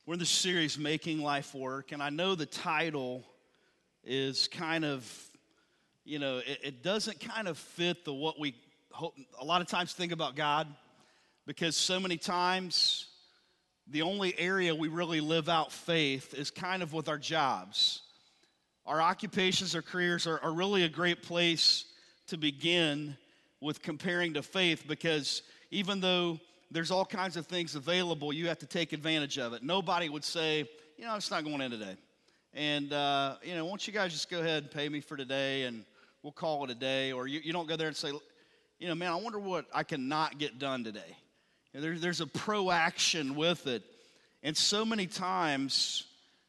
We're in the series, Making Life Work, and I know the title is kind of, it doesn't kind of fit what we a lot of times think about God, because so many times the only area we really live out faith is kind of with our jobs. Our occupations, our careers are really a great place to begin with comparing to faith, because even though there's all kinds of things available, you have to take advantage of it. Nobody would say, I'm just not going in today. And, why don't you guys just go ahead and pay me for today and we'll call it a day. Or you don't go there and say, man, I wonder what I can not get done today. There's a proaction with it. And so many times,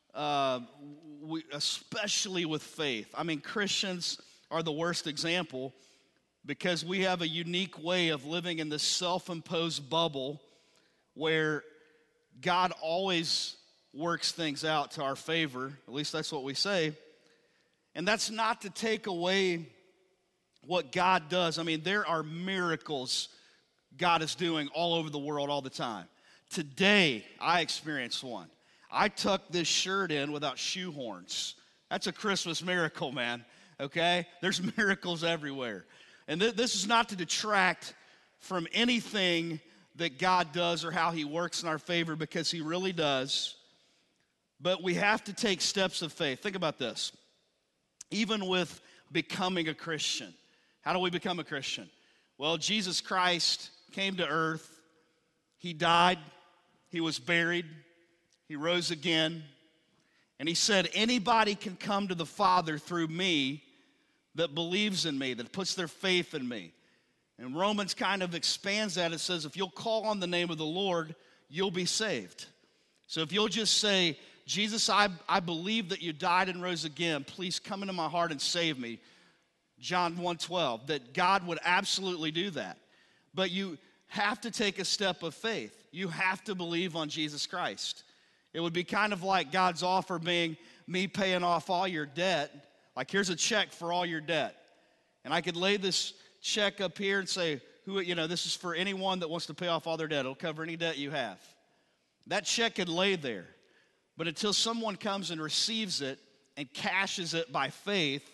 especially with faith, Christians are the worst example, because we have a unique way of living in this self-imposed bubble where God always works things out to our favor. At least that's what we say. And that's not to take away what God does. There are miracles God is doing all over the world all the time. Today, I experienced one. I tucked this shirt in without shoehorns. That's a Christmas miracle, man, okay? There's miracles everywhere. And this is not to detract from anything that God does or how he works in our favor, because he really does. But we have to take steps of faith. Think about this. Even with becoming a Christian, how do we become a Christian? Well, Jesus Christ came to earth. He died. He was buried. He rose again. And he said, anybody can come to the Father through me that believes in me, that puts their faith in me. And Romans kind of expands that. It says, if you'll call on the name of the Lord, you'll be saved. So if you'll just say, Jesus, I believe that you died and rose again. Please come into my heart and save me. John 1:12, that God would absolutely do that. But you have to take a step of faith. You have to believe on Jesus Christ. It would be kind of like God's offer being me paying off all your debt. Like, here's a check for all your debt. And I could lay this check up here and say, this is for anyone that wants to pay off all their debt. It'll cover any debt you have. That check could lay there. But until someone comes and receives it and cashes it by faith,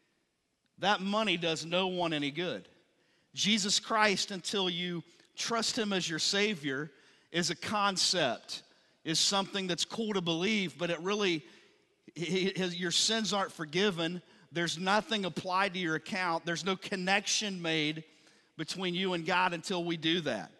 that money does no one any good. Jesus Christ, until you trust him as your Savior, is a concept, is something that's cool to believe, but it really, your sins aren't forgiven. There's nothing applied to your account. There's no connection made between you and God until we do that.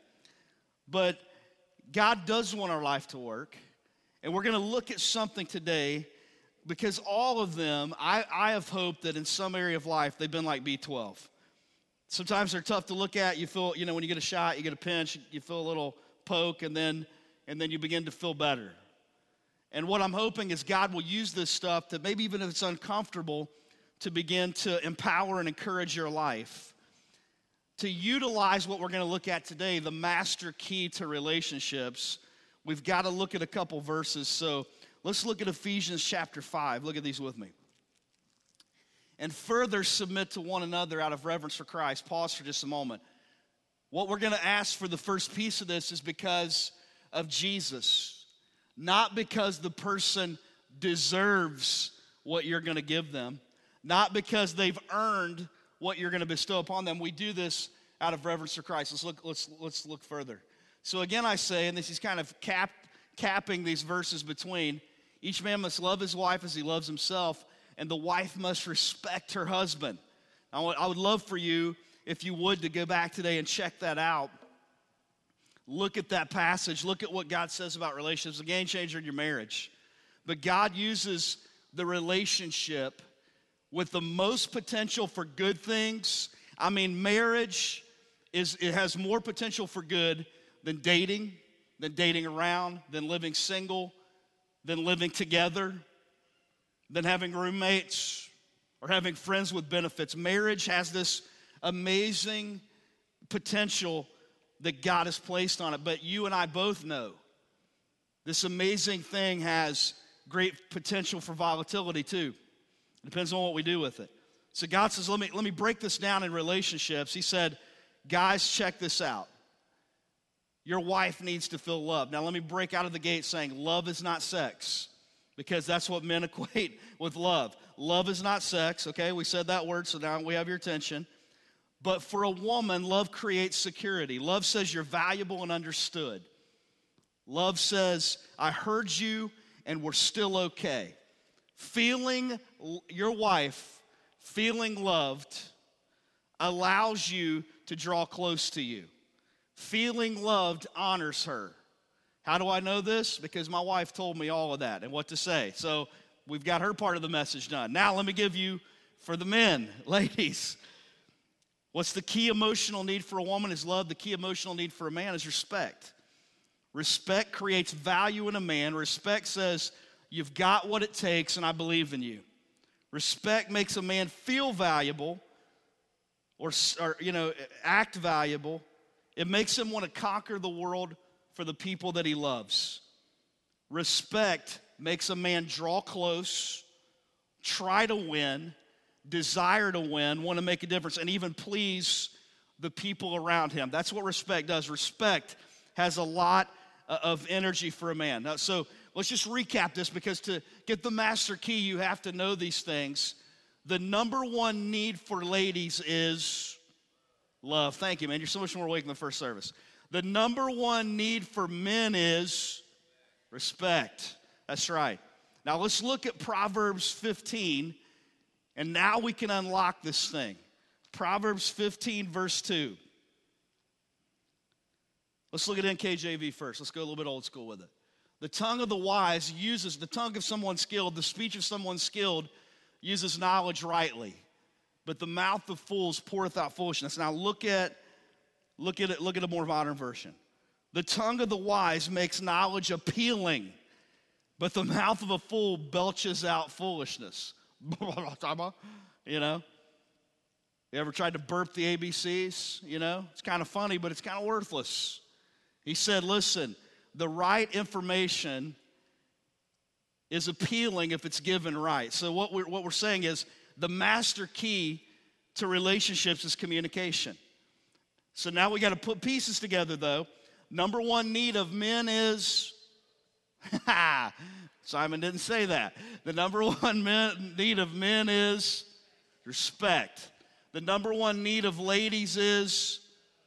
But God does want our life to work. And we're going to look at something today, because all of them, I have hoped that in some area of life, they've been like B12. Sometimes they're tough to look at. You feel, when you get a shot, you get a pinch, you feel a little poke, and then you begin to feel better. And what I'm hoping is God will use this stuff to, maybe even if it's uncomfortable, to begin to empower and encourage your life. To utilize what we're going to look at today, the master key to relationships, we've got to look at a couple verses. So let's look at Ephesians chapter 5. Look at these with me. And further submit to one another out of reverence for Christ. Pause for just a moment. What we're going to ask for the first piece of this is because of Jesus. Not because the person deserves what you're going to give them. Not because they've earned what you're going to bestow upon them. We do this out of reverence for Christ. Let's look further. So again I say, and this is kind of capping these verses between, each man must love his wife as he loves himself, and the wife must respect her husband. I would love for you, if you would, to go back today and check that out. Look at that passage. Look at what God says about relationships. A game changer in your marriage. But God uses the relationship with the most potential for good things. Marriage it has more potential for good than dating around, than living single, than living together, than having roommates or having friends with benefits. Marriage has this amazing potential that God has placed on it. But you and I both know this amazing thing has great potential for volatility too. It depends on what we do with it. So God says, let me break this down in relationships. He said, guys, check this out. your wife needs to feel loved. Now, let me break out of the gate saying love is not sex, because that's what men equate with love. Love is not sex, okay? We said that word, so now we have your attention. But for a woman, love creates security. Love says you're valuable and understood. Love says, I heard you and we're still okay. Your wife feeling loved allows you to draw close to you. Feeling loved honors her. How do I know this? Because my wife told me all of that and what to say. So we've got her part of the message done. Now let me give you, for the men, ladies, what's the key emotional need for a woman is love. The key emotional need for a man is respect. Respect creates value in a man. Respect says, you've got what it takes and I believe in you. Respect makes a man feel valuable or act valuable. It makes him want to conquer the world for the people that he loves. Respect makes a man draw close, try to win, desire to win, want to make a difference, and even please the people around him. That's what respect does. Respect has a lot of energy for a man. Now, so let's just recap this, because to get the master key, you have to know these things. The number one need for ladies is love. Thank you, man. You're so much more awake than the first service. The number one need for men is respect. That's right. Now let's look at Proverbs 15, and now we can unlock this thing. Proverbs 15, verse 2. Let's look at NKJV first. Let's go a little bit old school with it. The tongue of the wise the tongue of someone skilled, the speech of someone skilled uses knowledge rightly. But the mouth of fools poureth out foolishness. Now look at a more modern version. The tongue of the wise makes knowledge appealing, but the mouth of a fool belches out foolishness. You know? You ever tried to burp the ABCs? You know? It's kind of funny, but it's kind of worthless. He said, listen, the right information is appealing if it's given right. So what we're saying is the master key to relationships is communication. So now we got to put pieces together, though. Number one need of men is, Simon didn't say that. The number one need of men is respect. The number one need of ladies is,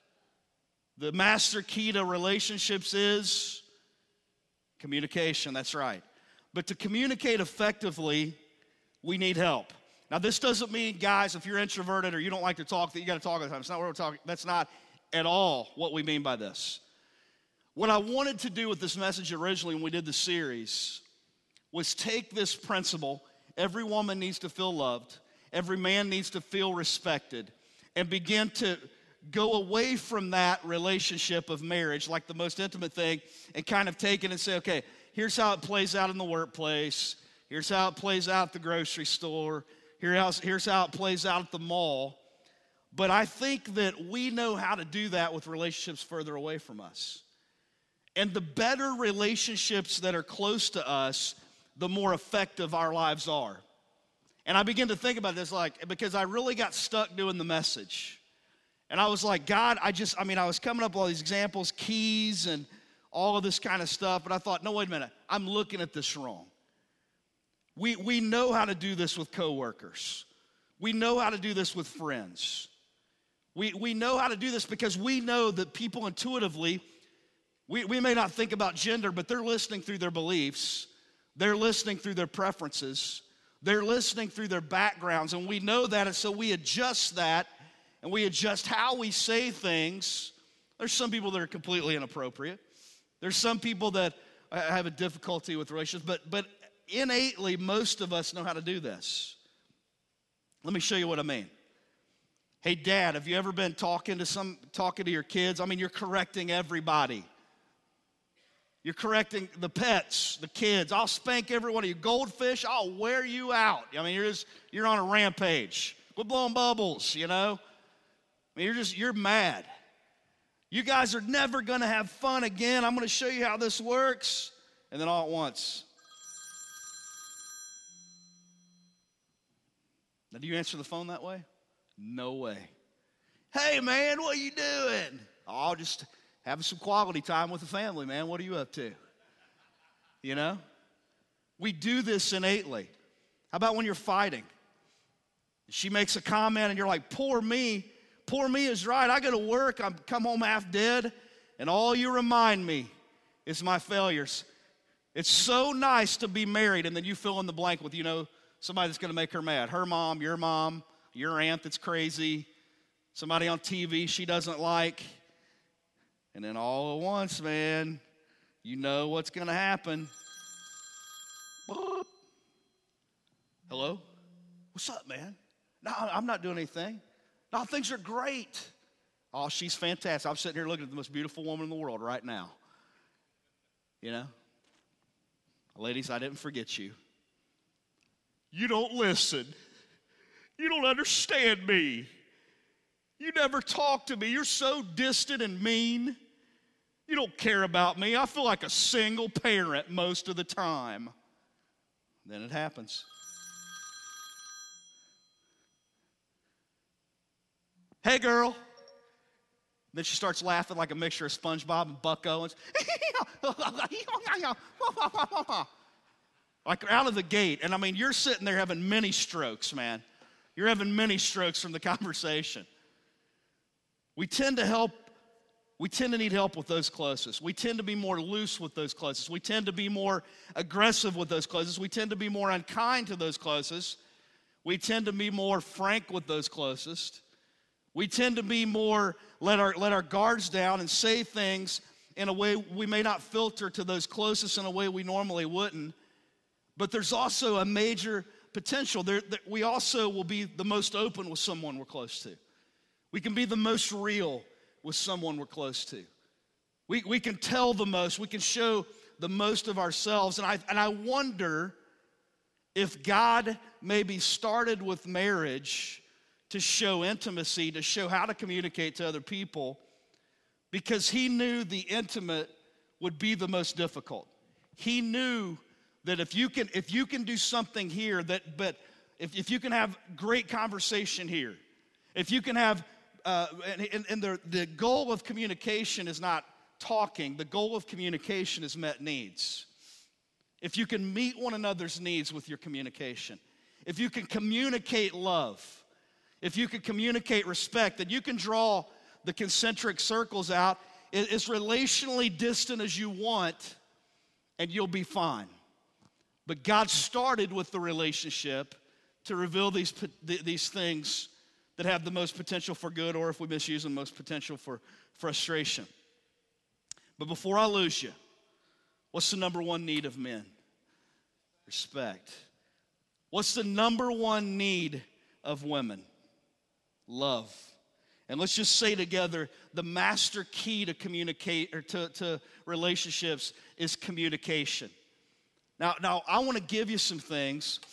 the master key to relationships is communication. That's right. But to communicate effectively, we need help. Now, this doesn't mean, guys, if you're introverted or you don't like to talk, that you got to talk all the time. It's not what we're talking. That's not at all what we mean by this. What I wanted to do with this message originally when we did the series was take this principle, every woman needs to feel loved, every man needs to feel respected, and begin to go away from that relationship of marriage, like the most intimate thing, and kind of take it and say, okay, here's how it plays out in the workplace. Here's how it plays out at the grocery store. Here's how it plays out at the mall. But I think that we know how to do that with relationships further away from us. And the better relationships that are close to us, the more effective our lives are. And I begin to think about this, because I really got stuck doing the message. And I was like, God, I was coming up with all these examples, keys, and all of this kind of stuff. But I thought, no, wait a minute. I'm looking at this wrong. We know how to do this with coworkers. We know how to do this with friends. We know how to do this because we know that people intuitively, we may not think about gender, but they're listening through their beliefs. They're listening through their preferences. They're listening through their backgrounds. And we know that, and so we adjust that, and we adjust how we say things. There's some people that are completely inappropriate. There's some people that have a difficulty with relationships, but innately, most of us know how to do this. Let me show you what I mean. Hey, Dad, have you ever been talking to your kids? I mean, you're correcting everybody. You're correcting the pets, the kids. I'll spank every one of you. Goldfish, I'll wear you out. I mean, you're on a rampage. Quit blowing bubbles, you know? I mean, you're mad. You guys are never going to have fun again. I'm going to show you how this works. And then all at once. Now, do you answer the phone that way? No way. Hey, man, what are you doing? Oh, just having some quality time with the family, man. What are you up to? You know? We do this innately. How about when you're fighting? She makes a comment and you're like, poor me. Poor me is right. I go to work, I come home half dead, and all you remind me is my failures. It's so nice to be married, and then you fill in the blank with, somebody that's going to make her mad. Her mom, your aunt that's crazy, somebody on TV she doesn't like. And then all at once, man, you know what's going to happen. Boop. Hello? What's up, man? No, I'm not doing anything. No, things are great. Oh, she's fantastic. I'm sitting here looking at the most beautiful woman in the world right now. Ladies, I didn't forget you. You don't listen. You don't understand me. You never talk to me. You're so distant and mean. You don't care about me. I feel like a single parent most of the time. Then it happens. Hey, girl. Then she starts laughing like a mixture of SpongeBob and Buck Owens. Like out of the gate. And I mean, you're sitting there having mini strokes, man. You're having mini strokes from the conversation. We tend to need help with those closest. We tend to be more loose with those closest. We tend to be more aggressive with those closest. We tend to be more unkind to those closest. We tend to be more frank with those closest. We tend to be more, let our guards down and say things in a way we may not filter to those closest in a way we normally wouldn't. But there's also a major potential. We also will be the most open with someone we're close to. We can be the most real with someone we're close to. We can tell the most. We can show the most of ourselves. And I wonder if God maybe started with marriage to show intimacy, to show how to communicate to other people, because he knew the intimate would be the most difficult. He knew that if you can do something here, but if you can have great conversation here, if you can have, and the goal of communication is not talking, the goal of communication is met needs. If you can meet one another's needs with your communication, if you can communicate love, if you can communicate respect, then you can draw the concentric circles out as relationally distant as you want, and you'll be fine. But God started with the relationship to reveal these things that have the most potential for good, or if we misuse them, most potential for frustration. But before I lose you, what's the number one need of men? Respect. What's the number one need of women? Love. And let's just say together, the master key to communicate or to relationships is communication. Now I want to give you some things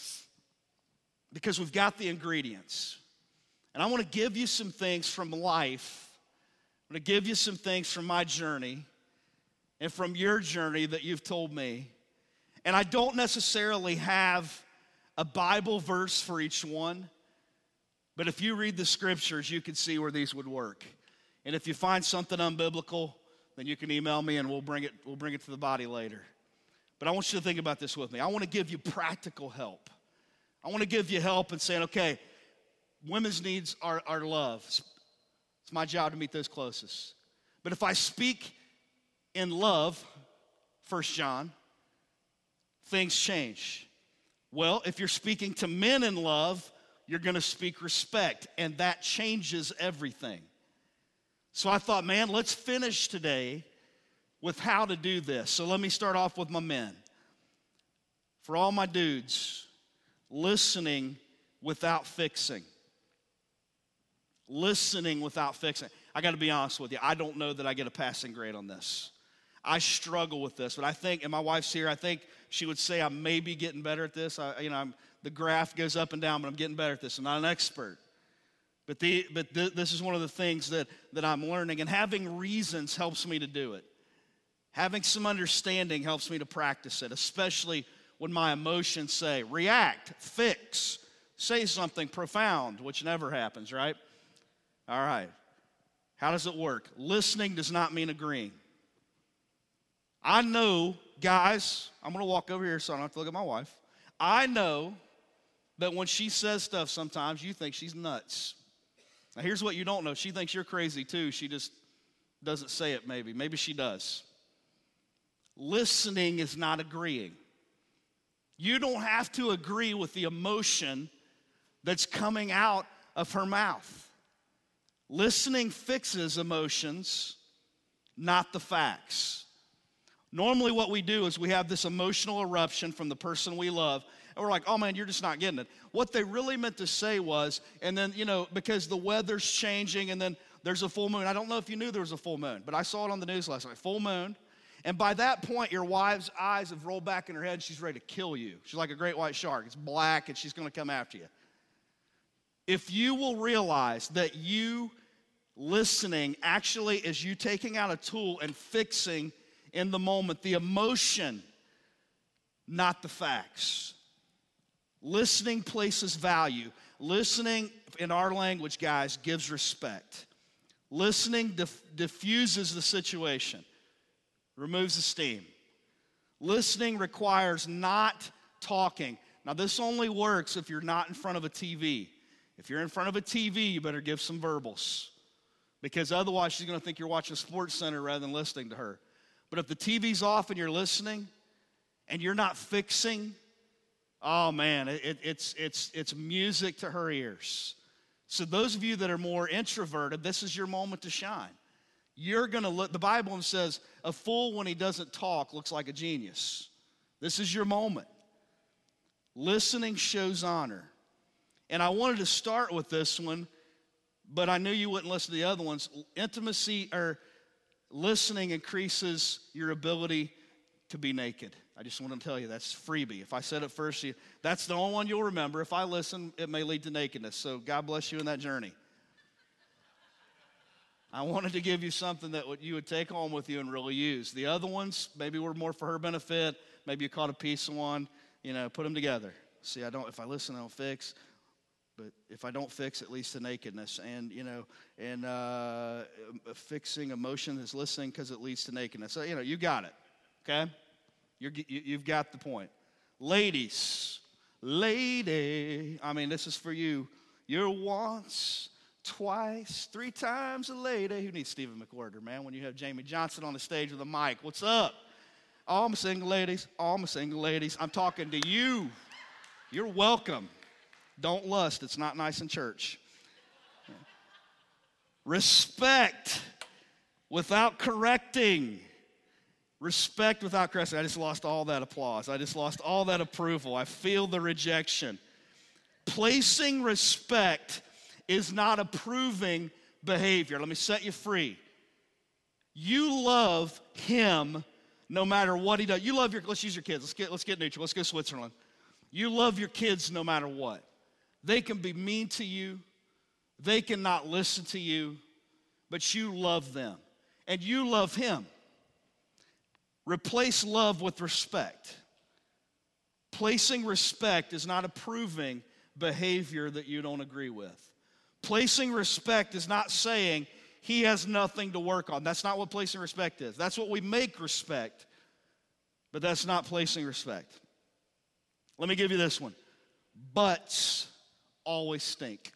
because we've got the ingredients. And I want to give you some things from life. I'm going to give you some things from my journey and from your journey that you've told me. And I don't necessarily have a Bible verse for each one. But if you read the scriptures, you can see where these would work. And if you find something unbiblical, then you can email me and we'll bring it to the body later. But I want you to think about this with me. I want to give you practical help. I want to give you help in saying, okay, women's needs are love. It's my job to meet those closest. But if I speak in love, 1 John, things change. Well, if you're speaking to men in love, you're going to speak respect, and that changes everything. So I thought, man, let's finish today with how to do this. So let me start off with my men. For all my dudes, listening without fixing. Listening without fixing. I got to be honest with you. I don't know that I get a passing grade on this. I struggle with this, but I think, and my wife's here, I think she would say I may be getting better at this. The graph goes up and down, but I'm getting better at this. I'm not an expert. But this is one of the things that I'm learning, and having reasons helps me to do it. Having some understanding helps me to practice it, especially when my emotions say, react, fix, say something profound, which never happens, right? All right. How does it work? Listening does not mean agreeing. I know, guys, I'm going to walk over here so I don't have to look at my wife. I know that when she says stuff sometimes, you think she's nuts. Now, here's what you don't know. She thinks you're crazy too. She just doesn't say it maybe. Maybe she does. Listening is not agreeing. You don't have to agree with the emotion that's coming out of her mouth. Listening fixes emotions, not the facts. Normally what we do is we have this emotional eruption from the person we love, and we're like, oh man, you're just not getting it. What they really meant to say was, and then, because the weather's changing, and then there's a full moon. I don't know if you knew there was a full moon, but I saw it on the news last night, full moon. And by that point, your wife's eyes have rolled back in her head, and she's ready to kill you. She's like a great white shark. It's black, and she's going to come after you. If you will realize that you listening actually is you taking out a tool and fixing in the moment the emotion, not the facts. Listening places value. Listening, in our language, guys, gives respect. Listening diffuses the situation, removes the steam. Listening requires not talking. Now, this only works if you're not in front of a TV. If you're in front of a TV, you better give some verbals, because otherwise she's going to think you're watching Sports Center rather than listening to her. But if the TV's off and you're listening and you're not fixing, oh man, it's music to her ears. So those of you that are more introverted, this is your moment to shine. You're going to look, the Bible says, a fool when he doesn't talk looks like a genius. This is your moment. Listening shows honor. And I wanted to start with this one, but I knew you wouldn't listen to the other ones. Intimacy or listening increases your ability to be naked. I just want to tell you, that's freebie. If I said it first, that's the only one you'll remember. If I listen, it may lead to nakedness. So God bless you in that journey. I wanted to give you something that you would take home with you and really use. The other ones, maybe were more for her benefit. Maybe you caught a piece of one. Put them together. See, if I listen, I don't fix. But if I don't fix, it leads to nakedness. And, fixing emotion is listening because it leads to nakedness. So, you got it, okay? You've got the point. Ladies, this is for you. You're once, twice, 3 times a lady. Who needs Stephen McWhorter, man, when you have Jamie Johnson on the stage with a mic? What's up? All my single ladies, I'm talking to you. You're welcome. Don't lust. It's not nice in church. Respect without correcting. Respect without correcting. I just lost all that applause. I just lost all that approval. I feel the rejection. Placing respect is not approving behavior. Let me set you free. You love him no matter what he does. You love let's use your kids. Let's get neutral. Let's go Switzerland. You love your kids no matter what. They can be mean to you. They cannot listen to you, but you love them. And you love him. Replace love with respect. Placing respect is not approving behavior that you don't agree with. Placing respect is not saying he has nothing to work on. That's not what placing respect is. That's what we make respect, but that's not placing respect. Let me give you this one. Butts always stink.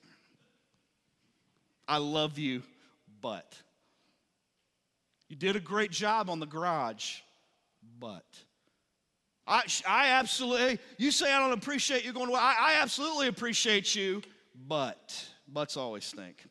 I love you, but. You did a great job on the garage, but. I absolutely, you say I don't appreciate you going to, I absolutely appreciate you, but. Butts always stink.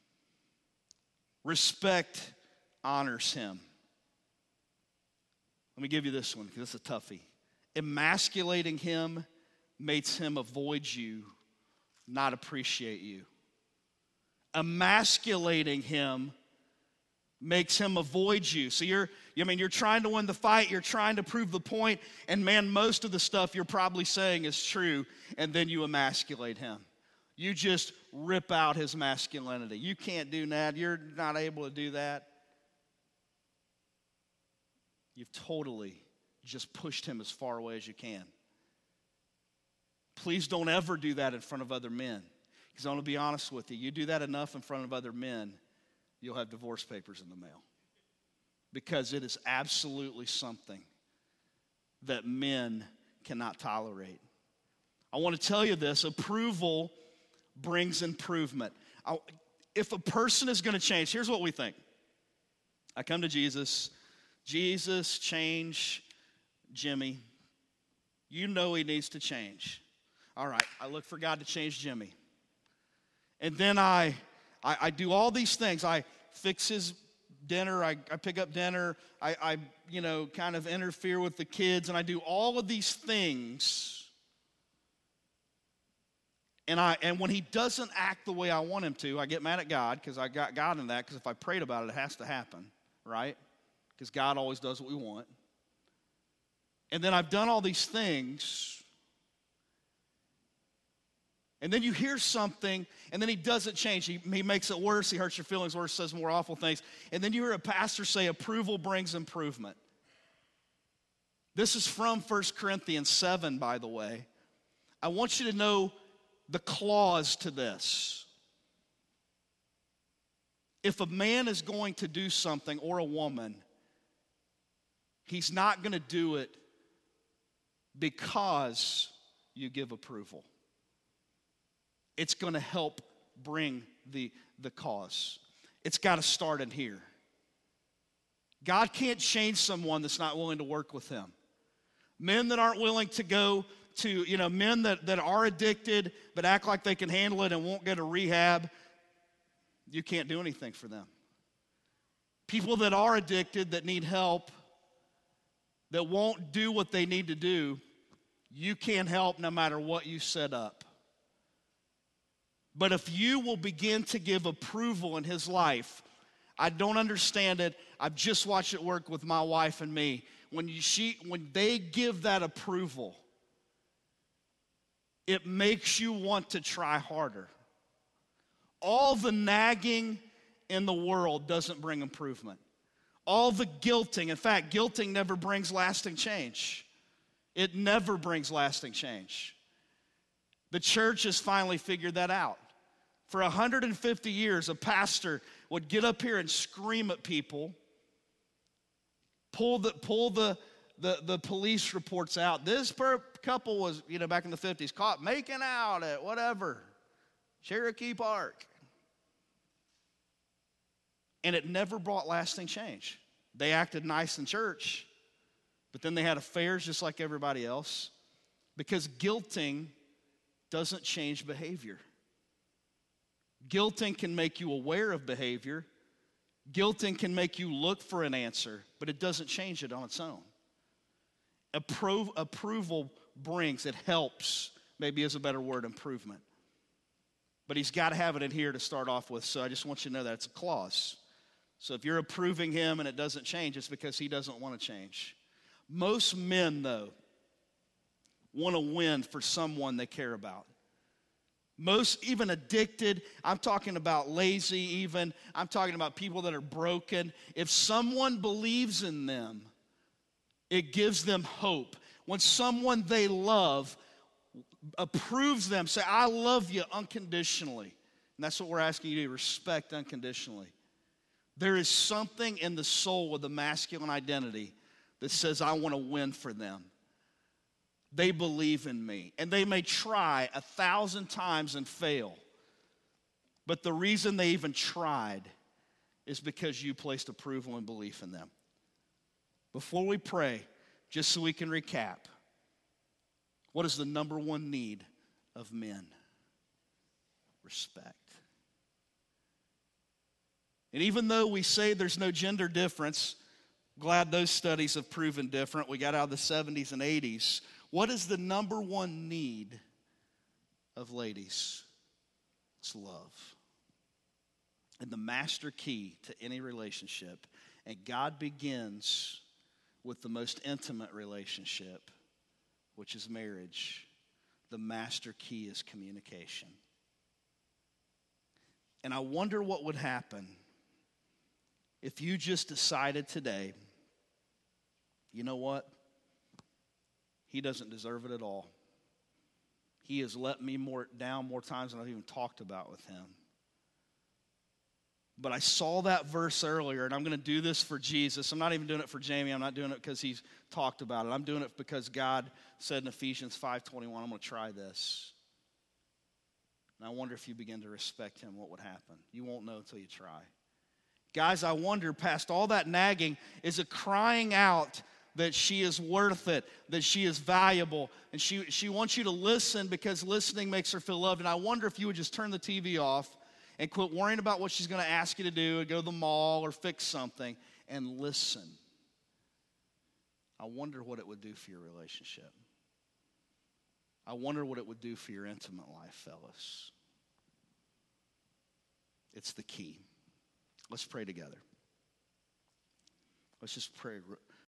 Respect honors him. Let me give you this one, because it's a toughie. Emasculating him makes him avoid you, not appreciate you. Emasculating him makes him avoid you. So you're trying to win the fight, you're trying to prove the point, and man, most of the stuff you're probably saying is true, and then you emasculate him. You just rip out his masculinity. You can't do that. You're not able to do that. You've totally just pushed him as far away as you can. Please don't ever do that in front of other men. Because I want to be honest with you. You do that enough in front of other men, you'll have divorce papers in the mail. Because it is absolutely something that men cannot tolerate. I want to tell you this, approval brings improvement. If a person is going to change, here's what we think. I come to Jesus, Jesus, change Jimmy. You know he needs to change. All right, I look for God to change Jimmy. And then I do all these things. I fix his dinner, I pick up dinner, I kind of interfere with the kids, and I do all of these things. And when he doesn't act the way I want him to, I get mad at God, because I got God in that, because if I prayed about it, it has to happen, right? Because God always does what we want. And then I've done all these things, and then you hear something, and then he doesn't change. He makes it worse. He hurts your feelings worse, says more awful things. And then you hear a pastor say, approval brings improvement. This is from 1 Corinthians 7, by the way. I want you to know the clause to this. If a man is going to do something, or a woman, he's not going to do it because you give approval. It's going to help bring the cause. It's got to start in here. God can't change someone that's not willing to work with him. Men that aren't willing to go to, men that are addicted but act like they can handle it and won't go to rehab, you can't do anything for them. People that are addicted, that need help, that won't do what they need to do, you can't help no matter what you set up. But if you will begin to give approval in his life, I don't understand it. I've just watched it work with my wife and me. When they give that approval, it makes you want to try harder. All the nagging in the world doesn't bring improvement. All the guilting, in fact, guilting never brings lasting change. It never brings lasting change. The church has finally figured that out. For 150 years, a pastor would get up here and scream at people, pull the police reports out. This couple was, back in the 50s, caught making out at whatever, Cherokee Park. And it never brought lasting change. They acted nice in church, but then they had affairs just like everybody else, because guilting doesn't change behavior. Guilting can make you aware of behavior. Guilting can make you look for an answer, but it doesn't change it on its own. Approval brings, it helps, maybe is a better word, improvement. But he's got to have it in here to start off with, so I just want you to know that it's a clause. So if you're approving him and it doesn't change, it's because he doesn't want to change. Most men, though, want to win for someone they care about. Most, even addicted, I'm talking about lazy even, I'm talking about people that are broken. If someone believes in them, it gives them hope. When someone they love approves them, say, I love you unconditionally. And that's what we're asking you to do, respect unconditionally. There is something in the soul with the masculine identity that says, I want to win for them. They believe in me. And they may try 1,000 times and fail. But the reason they even tried is because you placed approval and belief in them. Before we pray, just so we can recap, what is the number one need of men? Respect. And even though we say there's no gender difference, glad those studies have proven different. We got out of the 70s and 80s. What is the number one need of ladies? It's love. And the master key to any relationship, and God begins with the most intimate relationship, which is marriage. The master key is communication. And I wonder what would happen if you just decided today, you know what? He doesn't deserve it at all. He has let me down more times than I've even talked about with him. But I saw that verse earlier, and I'm going to do this for Jesus. I'm not even doing it for Jamie. I'm not doing it because he's talked about it. I'm doing it because God said in Ephesians 5:21, I'm going to try this. And I wonder if you begin to respect him, what would happen? You won't know until you try. Guys, I wonder, past all that nagging, is it crying out that she is worth it, that she is valuable, and she wants you to listen because listening makes her feel loved. And I wonder if you would just turn the TV off and quit worrying about what she's going to ask you to do, and go to the mall or fix something, and listen. I wonder what it would do for your relationship. I wonder what it would do for your intimate life, fellas. It's the key. Let's pray together. Let's just pray